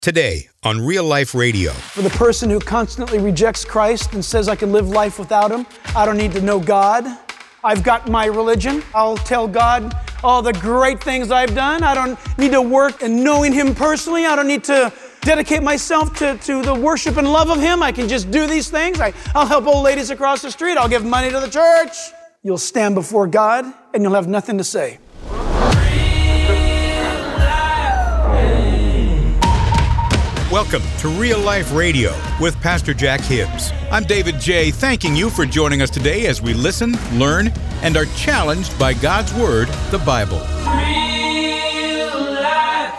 Today on Real Life Radio. For the person who constantly rejects Christ and says I can live life without Him, I don't need to know God. I've got my religion. I'll tell God all the great things I've done. I don't need to work in knowing Him personally. I don't need to dedicate myself to the worship and love of Him. I can just do these things. I'll help old ladies across the street. I'll give money to the church. You'll stand before God and you'll have nothing to say. Welcome to Real Life Radio with Pastor Jack Hibbs. I'm David J., thanking you for joining us today as we listen, learn, and are challenged by God's Word, the Bible. Real Life.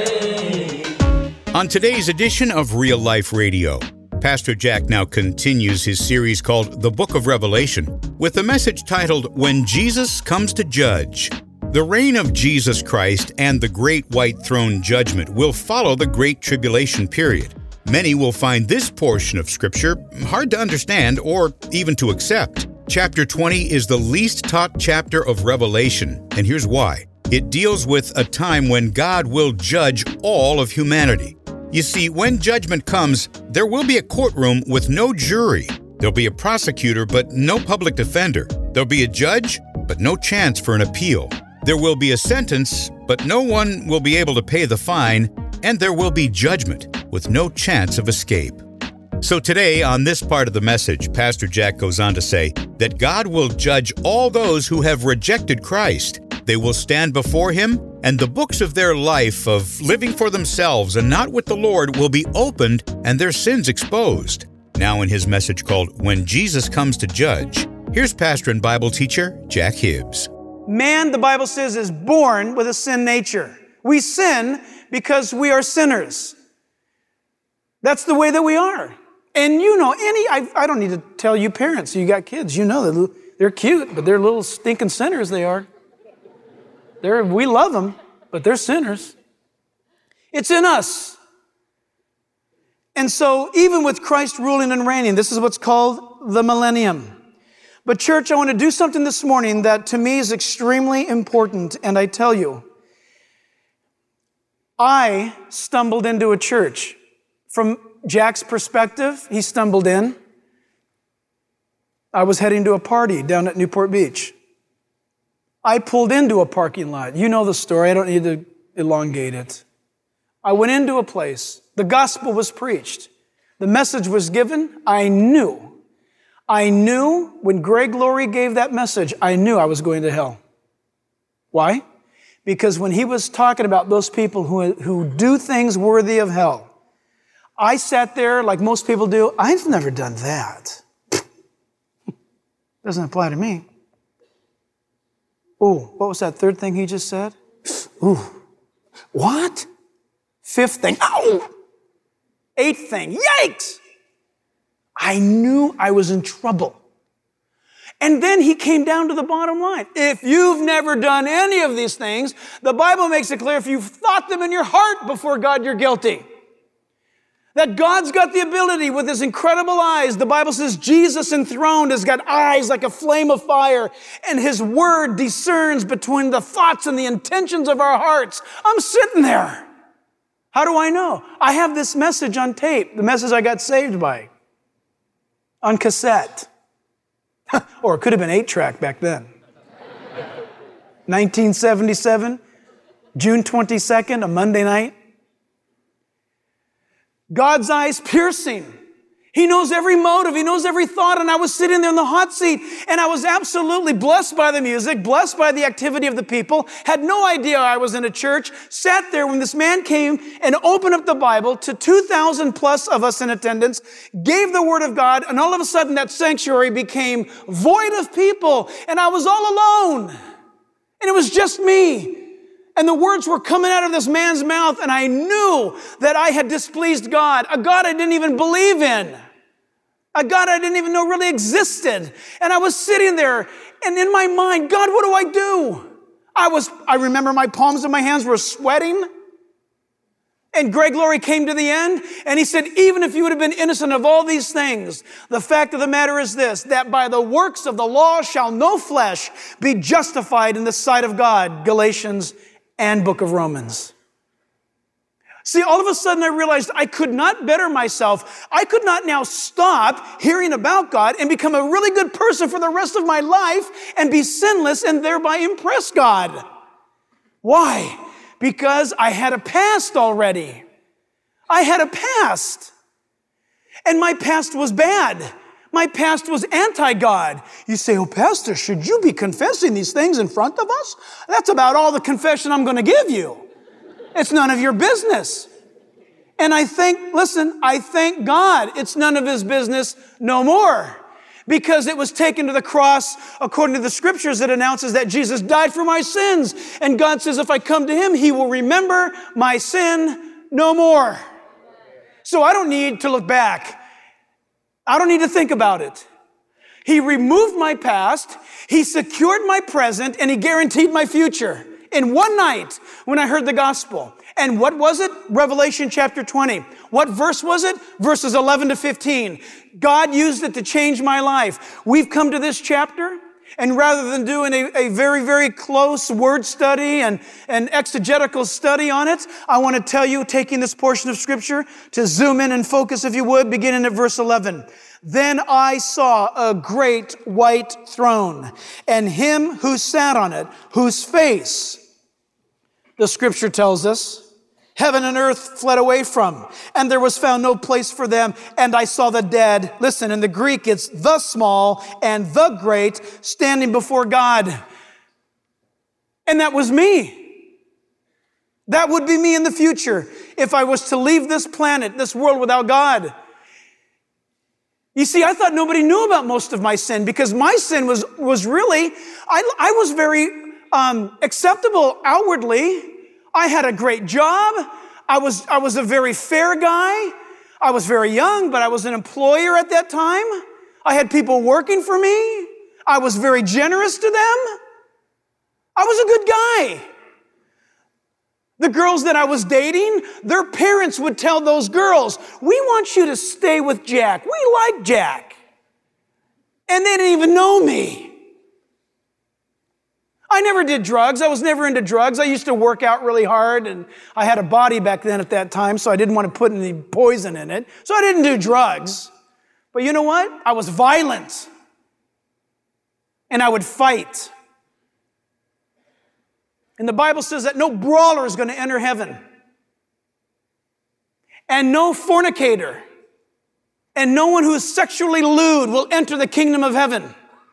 On today's edition of Real Life Radio, Pastor Jack now continues his series called The Book of Revelation with a message titled, When Jesus Comes to Judge. The reign of Jesus Christ and the great white throne judgment will follow the Great Tribulation period. Many will find this portion of Scripture hard to understand or even to accept. Chapter 20 is the least taught chapter of Revelation, and here's why. It deals with a time when God will judge all of humanity. You see, when judgment comes, there will be a courtroom with no jury. There'll be a prosecutor, but no public defender. There'll be a judge, but no chance for an appeal. There will be a sentence, but no one will be able to pay the fine, and there will be judgment with no chance of escape. So today, on this part of the message, Pastor Jack goes on to say that God will judge all those who have rejected Christ. They will stand before Him, and the books of their life of living for themselves and not with the Lord will be opened and their sins exposed. Now in his message called When Jesus Comes to Judge, here's pastor and Bible teacher Jack Hibbs. Man, the Bible says, is born with a sin nature. We sin because we are sinners. That's the way that we are. And you know, I don't need to tell you parents, you got kids, you know that they're cute, but they're little stinking sinners, they are. We love them, but they're sinners. It's in us. And so even with Christ ruling and reigning, this is what's called the millennium. But church, I want to do something this morning that to me is extremely important. And I tell you, I stumbled into a church. From Jack's perspective, he stumbled in. I was heading to a party down at Newport Beach. I pulled into a parking lot. You know the story. I don't need to elongate it. I went into a place. The gospel was preached. The message was given. I knew when Greg Laurie gave that message, I knew I was going to hell. Why? Because when he was talking about those people who do things worthy of hell, I sat there like most people do. I've never done that. Doesn't apply to me. Ooh, what was that third thing he just said? Ooh, what? Fifth thing, ow! Eighth thing, yikes! I knew I was in trouble. And then he came down to the bottom line. If you've never done any of these things, the Bible makes it clear if you've thought them in your heart before God, you're guilty. That God's got the ability with His incredible eyes. The Bible says Jesus enthroned has got eyes like a flame of fire, and His Word discerns between the thoughts and the intentions of our hearts. I'm sitting there. How do I know? I have this message on tape, the message I got saved by. On cassette. Or it could have been 8-track back then. 1977, June 22nd, a Monday night. God's eyes piercing. He knows every motive. He knows every thought. And I was sitting there in the hot seat, and I was absolutely blessed by the music, blessed by the activity of the people, had no idea I was in a church, sat there when this man came and opened up the Bible to 2,000 plus of us in attendance, gave the Word of God, and all of a sudden that sanctuary became void of people, and I was all alone. And it was just me. And the words were coming out of this man's mouth, and I knew that I had displeased God, a God I didn't even believe in, a God I didn't even know really existed. And I was sitting there, and in my mind, God, what do I do? I remember my palms and my hands were sweating. And Greg Laurie came to the end, and he said, even if you would have been innocent of all these things, the fact of the matter is this, that by the works of the law shall no flesh be justified in the sight of God. Galatians and book of Romans. See, all of a sudden I realized I could not better myself. I could not now stop hearing about God and become a really good person for the rest of my life and be sinless and thereby impress God. Why? Because I had a past already. I had a past. And my past was bad. My past was anti-God. You say, oh, Pastor, should you be confessing these things in front of us? That's about all the confession I'm going to give you. It's none of your business. And I thank God it's none of his business no more. Because it was taken to the cross, according to the scriptures, that announces that Jesus died for my sins. And God says, if I come to him, he will remember my sin no more. So I don't need to look back. I don't need to think about it. He removed my past, he secured my present, and he guaranteed my future in one night when I heard the gospel. And what was it? Revelation chapter 20. What verse was it? Verses 11 to 15. God used it to change my life. We've come to this chapter, and rather than doing a very, very close word study and exegetical study on it, I want to tell you, taking this portion of Scripture, to zoom in and focus, if you would, beginning at verse 11. Then I saw a great white throne, and him who sat on it, whose face, the Scripture tells us, heaven and earth fled away from, and there was found no place for them. And I saw the dead. Listen, in the Greek, it's the small and the great standing before God. And that was me. That would be me in the future if I was to leave this planet, this world without God. You see, I thought nobody knew about most of my sin because my sin was really, I was very acceptable outwardly. I had a great job. I was a very fair guy. I was very young, but I was an employer at that time. I had people working for me. I was very generous to them. I was a good guy. The girls that I was dating, their parents would tell those girls, we want you to stay with Jack. We like Jack. And they didn't even know me. I never did drugs. I was never into drugs. I used to work out really hard, and I had a body back then at that time, so I didn't want to put any poison in it. So I didn't do drugs. But you know what? I was violent. And I would fight. And the Bible says that no brawler is going to enter heaven. And no fornicator. And no one who is sexually lewd will enter the kingdom of heaven.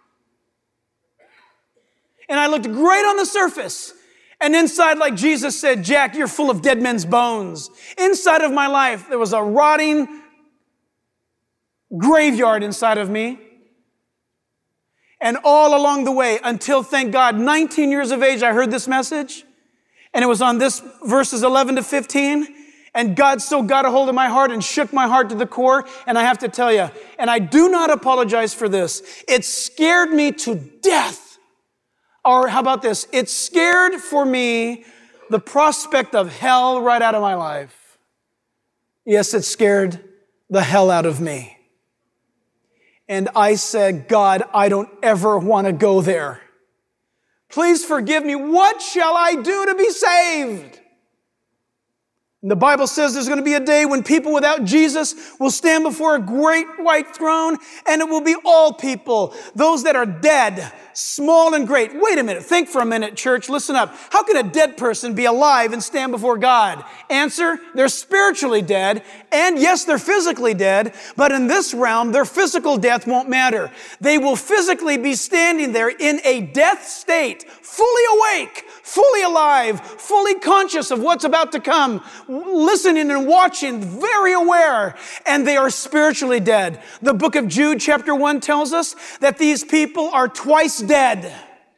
And I looked great on the surface. And inside, like Jesus said, Jack, you're full of dead men's bones. Inside of my life, there was a rotting graveyard inside of me. And all along the way, until, thank God, 19 years of age, I heard this message. And it was on this verses 11 to 15. And God so got a hold of my heart and shook my heart to the core. And I have to tell you, and I do not apologize for this, it scared me to death. Or how about this? It scared for me the prospect of hell right out of my life. Yes, it scared the hell out of me. And I said, God, I don't ever want to go there. Please forgive me. What shall I do to be saved? And the Bible says there's going to be a day when people without Jesus will stand before a great white throne, and it will be all people, those that are dead, small and great. Wait a minute. Think for a minute, church. Listen up. How can a dead person be alive and stand before God? Answer, they're spiritually dead, and yes, they're physically dead, but in this realm, their physical death won't matter. They will physically be standing there in a death state, fully awake, fully alive, fully conscious of what's about to come, listening and watching, very aware, and they are spiritually dead. The book of Jude chapter 1 tells us that these people are twice dead.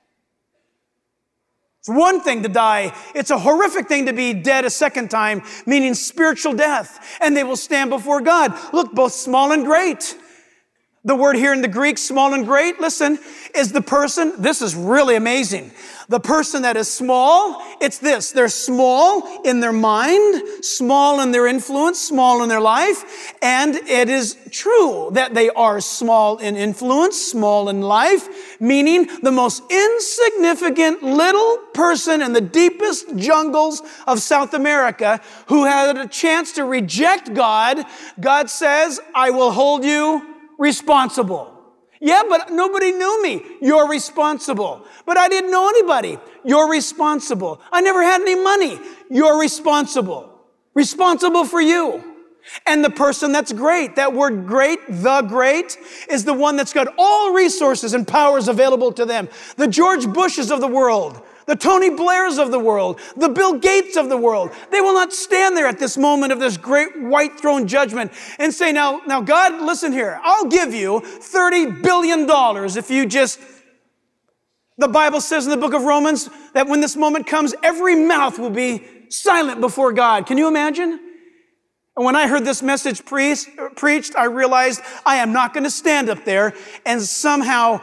It's one thing to die. It's a horrific thing to be dead a second time, meaning spiritual death. And they will stand before God. Look, both small and great. The word here in the Greek, small and great, listen, is the person, this is really amazing. The person that is small, it's this. They're small in their mind, small in their influence, small in their life. And it is true that they are small in influence, small in life, meaning the most insignificant little person in the deepest jungles of South America who had a chance to reject God. God says, I will hold you responsible. Yeah, but nobody knew me. You're responsible. But I didn't know anybody. You're responsible. I never had any money. You're responsible. Responsible for you. And the person that's great, that word great, the great, is the one that's got all resources and powers available to them. The George Bushes of the world, the Tony Blairs of the world, the Bill Gates of the world, they will not stand there at this moment of this great white throne judgment and say, now God, listen here, I'll give you $30 billion if you just... The Bible says in the book of Romans that when this moment comes, every mouth will be silent before God. Can you imagine? And when I heard this message preached, I realized I am not going to stand up there and somehow,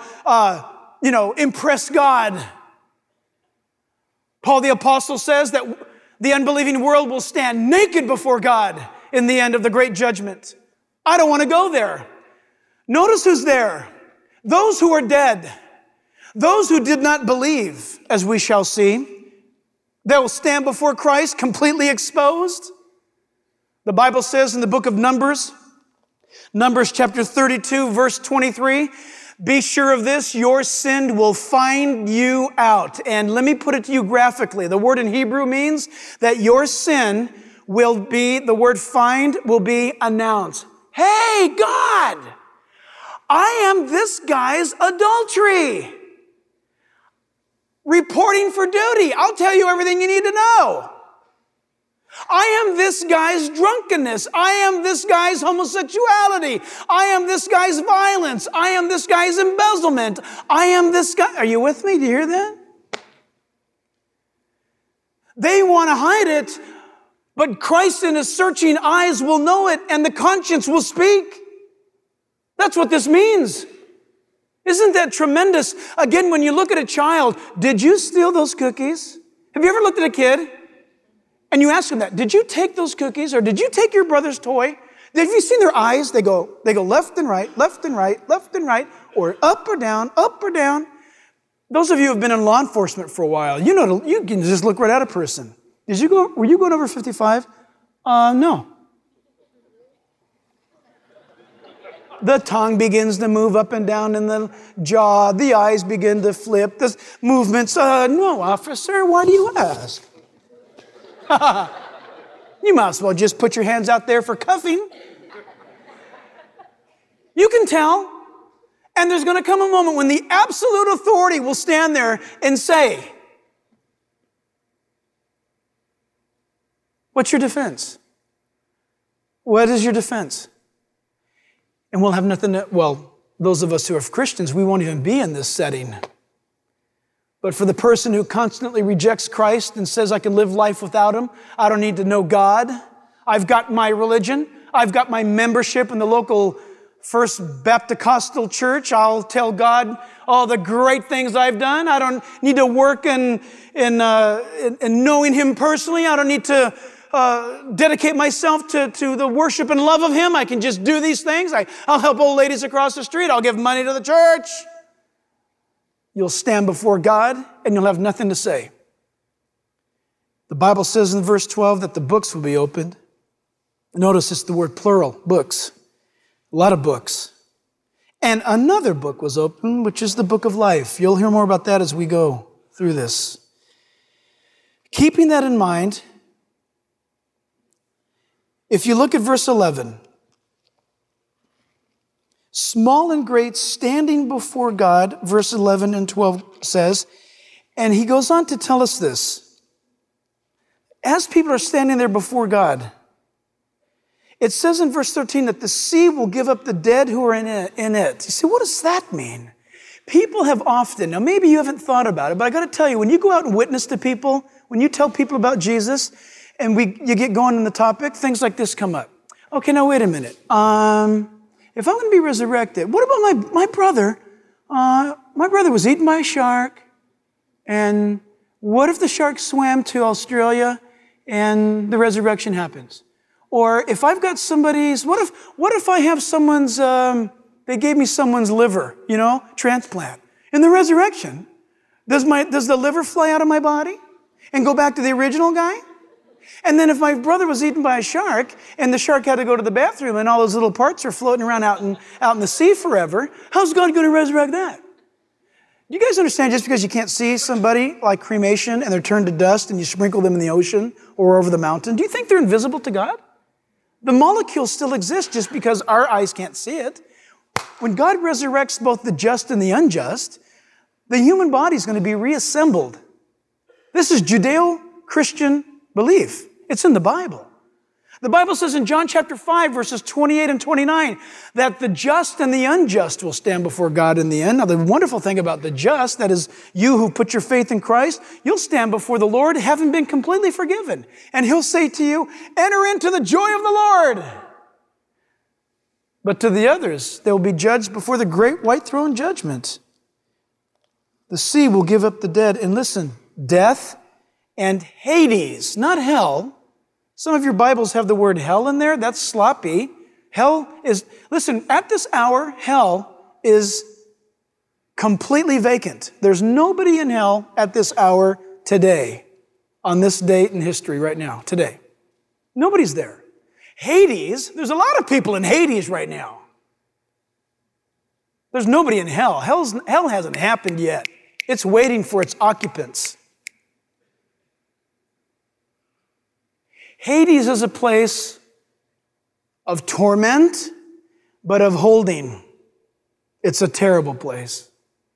impress God. Paul the Apostle says that the unbelieving world will stand naked before God in the end of the great judgment. I don't want to go there. Notice who's there. Those who are dead. Those who did not believe, as we shall see. They will stand before Christ completely exposed. The Bible says in the book of Numbers chapter 32, verse 23, be sure of this, your sin will find you out. And let me put it to you graphically. The word in Hebrew means that your sin will be, the word find will be announced. Hey, God, I am this guy's adultery. Reporting for duty. I'll tell you everything you need to know. I am this guy's drunkenness. I am this guy's homosexuality. I am this guy's violence. I am this guy's embezzlement. I am this guy. Are you with me? Do you hear that? They want to hide it, but Christ in his searching eyes will know it, and the conscience will speak. That's what this means. Isn't that tremendous? Again, when you look at a child, did you steal those cookies? Have you ever looked at a kid? And you ask them that, did you take those cookies or did you take your brother's toy? Have you seen their eyes? They go left and right, left and right, left and right, or up or down, up or down. Those of you who have been in law enforcement for a while, you know, you can just look right at a person. Were you going over 55? No. The tongue begins to move up and down in the jaw. The eyes begin to flip. The movements, no, officer, why do you ask? You might as well just put your hands out there for cuffing. You can tell. And there's going to come a moment when the absolute authority will stand there and say, what's your defense? What is your defense? And we'll have nothing to, those of us who are Christians, we won't even be in this setting. But for the person who constantly rejects Christ and says, I can live life without him, I don't need to know God. I've got my religion. I've got my membership in the local First Baptist Church. I'll tell God all the great things I've done. I don't need to work in knowing him personally. I don't need to dedicate myself to the worship and love of him. I can just do these things. I'll help old ladies across the street. I'll give money to the church. You'll stand before God and you'll have nothing to say. The Bible says in verse 12 that the books will be opened. Notice it's the word plural, books. A lot of books. And another book was opened, which is the book of life. You'll hear more about that as we go through this. Keeping that in mind, if you look at verse 11, small and great standing before God, verse 11 and 12 says, and he goes on to tell us this. As people are standing there before God, it says in verse 13 that the sea will give up the dead who are in it. You say, what does that mean? People have often, now maybe you haven't thought about it, but I got to tell you, when you go out and witness to people, when you tell people about Jesus, and you get going on the topic, things like this come up. Okay, now wait a minute. if I'm going to be resurrected, what about my brother? My brother was eaten by a shark, and what if the shark swam to Australia and the resurrection happens? Or if I've got somebody's, what if I have someone's, they gave me someone's liver, transplant. In the resurrection, does the liver fly out of my body and go back to the original guy? And then if my brother was eaten by a shark and the shark had to go to the bathroom and all those little parts are floating around out in the sea forever, how's God going to resurrect that? Do you guys understand just because you can't see somebody like cremation and they're turned to dust and you sprinkle them in the ocean or over the mountain, do you think they're invisible to God? The molecule still exists just because our eyes can't see it. When God resurrects both the just and the unjust, the human body is going to be reassembled. This is Judeo-Christian belief. It's in the Bible. The Bible says in John chapter 5, verses 28 and 29, that the just and the unjust will stand before God in the end. Now, the wonderful thing about the just, that is you who put your faith in Christ, you'll stand before the Lord having been completely forgiven. And He'll say to you, enter into the joy of the Lord. But to the others, they will be judged before the great white throne judgment. The sea will give up the dead. And listen, death and Hades, not hell. Some of your Bibles have the word hell in there. That's sloppy. Hell is, listen, at this hour, hell is completely vacant. There's nobody in hell at this hour today, on this date in history right now, today. Nobody's there. Hades, there's a lot of people in Hades right now. There's nobody in hell. Hell hasn't happened yet. It's waiting for its occupants. Hades is a place of torment, but of holding. It's a terrible place.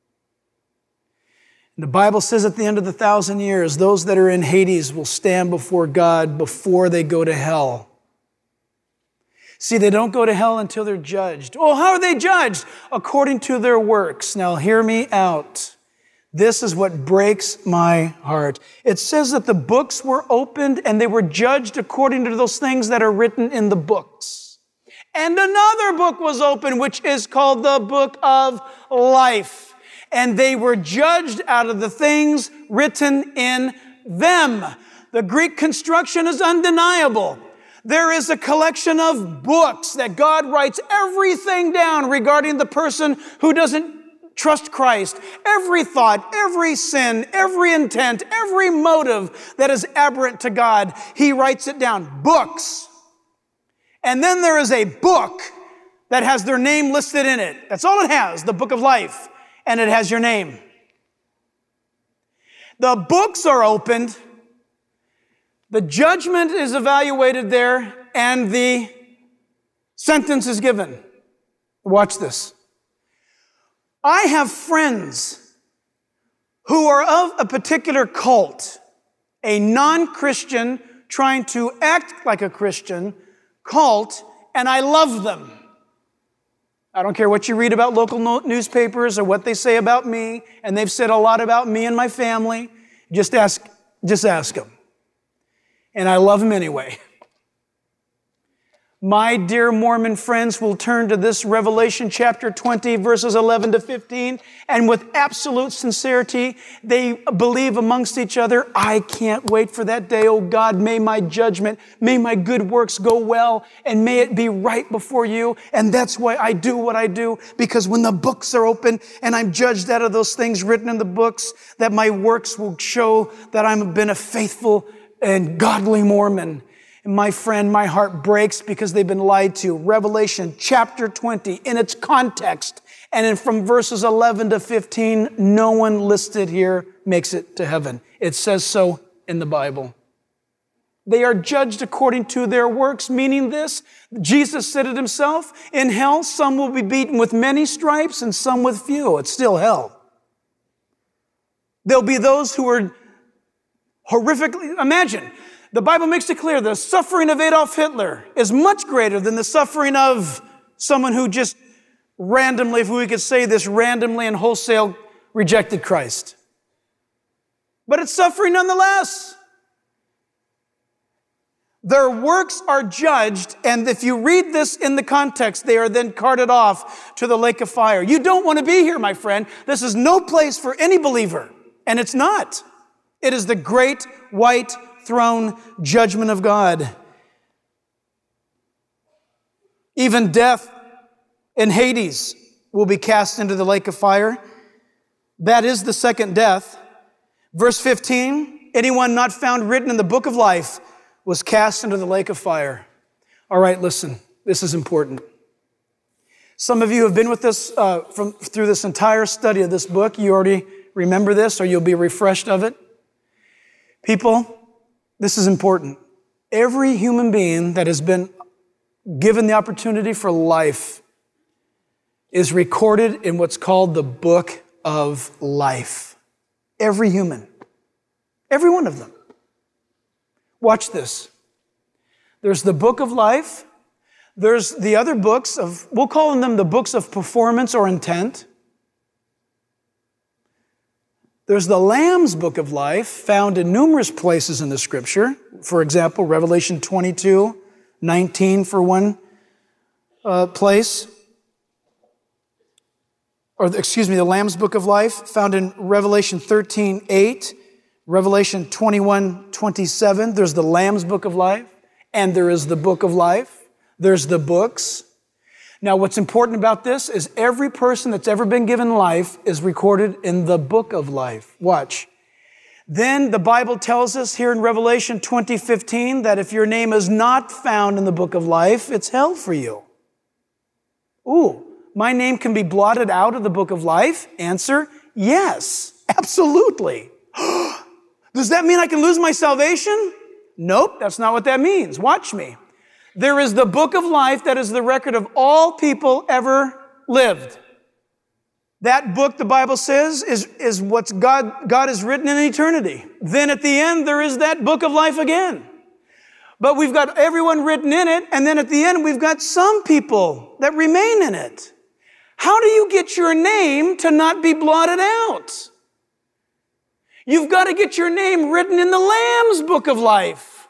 The Bible says at the end of the 1,000 years, those that are in Hades will stand before God before they go to hell. See, they don't go to hell until they're judged. Oh, how are they judged? According to their works. Now, hear me out. This is what breaks my heart. It says that the books were opened and they were judged according to those things that are written in the books. And another book was opened, which is called the Book of Life. And they were judged out of the things written in them. The Greek construction is undeniable. There is a collection of books that God writes everything down regarding the person who doesn't trust Christ. Every thought, every sin, every intent, every motive that is aberrant to God, He writes it down. Books. And then there is a book that has their name listed in it. That's all it has, the Book of Life. And it has your name. The books are opened. The judgment is evaluated there, and the sentence is given. Watch this. I have friends who are of a particular cult, a non-Christian trying to act like a Christian cult, and I love them. I don't care what you read about local newspapers or what they say about me, and they've said a lot about me and my family. Just ask them. And I love them anyway. My dear Mormon friends will turn to this Revelation chapter 20, verses 11 to 15, and with absolute sincerity, they believe amongst each other, I can't wait for that day. Oh God, may my judgment, may my good works go well, and may it be right before you. And that's why I do what I do, because when the books are open and I'm judged out of those things written in the books, that my works will show that I've been a faithful and godly Mormon. And my friend, my heart breaks because they've been lied to. Revelation chapter 20, in its context, and from verses 11 to 15, no one listed here makes it to heaven. It says so in the Bible. They are judged according to their works, meaning this. Jesus said it himself. In hell, some will be beaten with many stripes and some with few. It's still hell. There'll be those who are horrifically, imagine, the Bible makes it clear the suffering of Adolf Hitler is much greater than the suffering of someone who just randomly, if we could say this, randomly and wholesale rejected Christ. But it's suffering nonetheless. Their works are judged, and if you read this in the context, they are then carted off to the lake of fire. You don't want to be here, my friend. This is no place for any believer, and it's not. It is the great white throne judgment of God. Even death and Hades will be cast into the lake of fire. That is the second death. Verse 15, anyone not found written in the book of life was cast into the lake of fire. All right, listen, this is important. Some of you have been with us through this entire study of this book. You already remember this, or you'll be refreshed of it. People, this is important. Every human being that has been given the opportunity for life is recorded in what's called the book of life. Every human. Every one of them. Watch this. There's the book of life. There's the other books we'll call them the books of performance or intent. There's the Lamb's book of life, found in numerous places in the Scripture. For example, Revelation 22:19 for one place. The Lamb's book of life, found in Revelation 13:8. Revelation 21:27, there's the Lamb's book of life, and there is the book of life. There's the books. Now, what's important about this is every person that's ever been given life is recorded in the book of life. Watch. Then the Bible tells us here in Revelation 20:15 that if your name is not found in the book of life, it's hell for you. Ooh, my name can be blotted out of the book of life? Answer, yes, absolutely. Does that mean I can lose my salvation? Nope, that's not what that means. Watch me. There is the book of life that is the record of all people ever lived. That book, the Bible says, is what God has written in eternity. Then at the end, there is that book of life again. But we've got everyone written in it, and then at the end, we've got some people that remain in it. How do you get your name to not be blotted out? You've got to get your name written in the Lamb's book of life.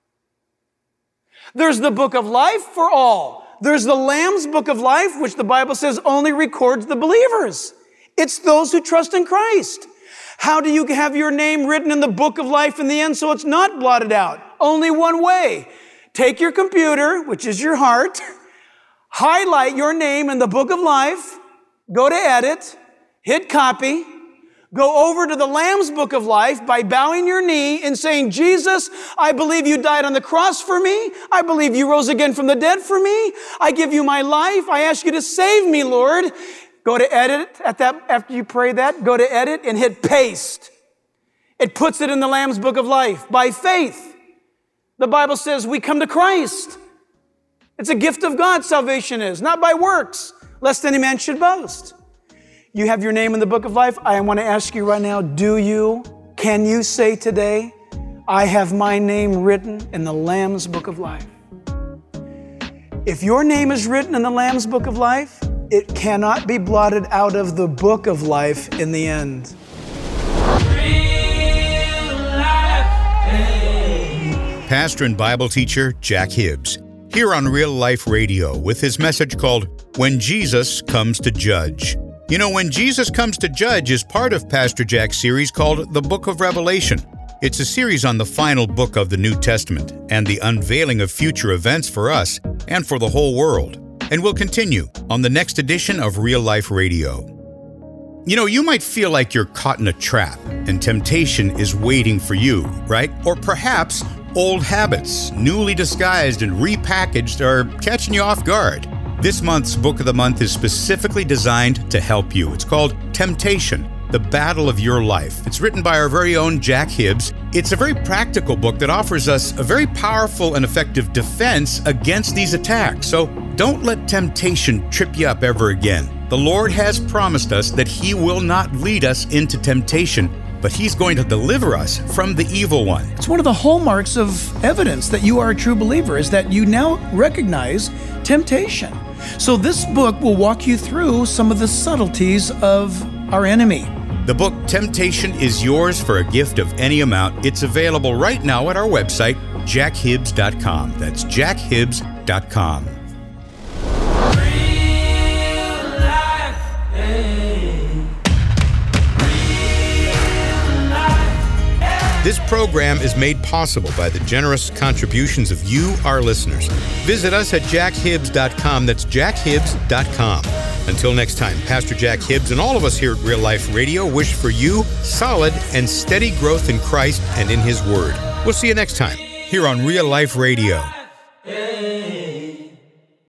There's the book of life for all. There's the Lamb's book of life, which the Bible says only records the believers. It's those who trust in Christ. How do you have your name written in the book of life in the end so it's not blotted out? Only one way. Take your computer, which is your heart, highlight your name in the book of life, go to edit, hit copy, go over to the Lamb's book of life by bowing your knee and saying, Jesus, I believe you died on the cross for me. I believe you rose again from the dead for me. I give you my life. I ask you to save me, Lord. Go to edit after you pray that, go to edit and hit paste. It puts it in the Lamb's book of life by faith. The Bible says we come to Christ. It's a gift of God, salvation is, not by works, lest any man should boast. You have your name in the book of life. I want to ask you right now, can you say today, I have my name written in the Lamb's book of life? If your name is written in the Lamb's book of life, it cannot be blotted out of the book of life in the end. Pastor and Bible teacher Jack Hibbs, here on Real Life Radio with his message called When Jesus Comes to Judge. You know, When Jesus Comes to Judge is part of Pastor Jack's series called The Book of Revelation. It's a series on the final book of the New Testament and the unveiling of future events for us and for the whole world. And we'll continue on the next edition of Real Life Radio. You know, you might feel like you're caught in a trap and temptation is waiting for you, right? Or perhaps old habits, newly disguised and repackaged, are catching you off guard. This month's Book of the Month is specifically designed to help you. It's called Temptation, the Battle of Your Life. It's written by our very own Jack Hibbs. It's a very practical book that offers us a very powerful and effective defense against these attacks. So don't let temptation trip you up ever again. The Lord has promised us that He will not lead us into temptation, but He's going to deliver us from the evil one. It's one of the hallmarks of evidence that you are a true believer is that you now recognize temptation. So this book will walk you through some of the subtleties of our enemy. The book Temptation is yours for a gift of any amount. It's available right now at our website, jackhibbs.com. That's jackhibbs.com. This program is made possible by the generous contributions of you, our listeners. Visit us at jackhibbs.com. That's jackhibbs.com. Until next time, Pastor Jack Hibbs and all of us here at Real Life Radio wish for you solid and steady growth in Christ and in His Word. We'll see you next time here on Real Life Radio.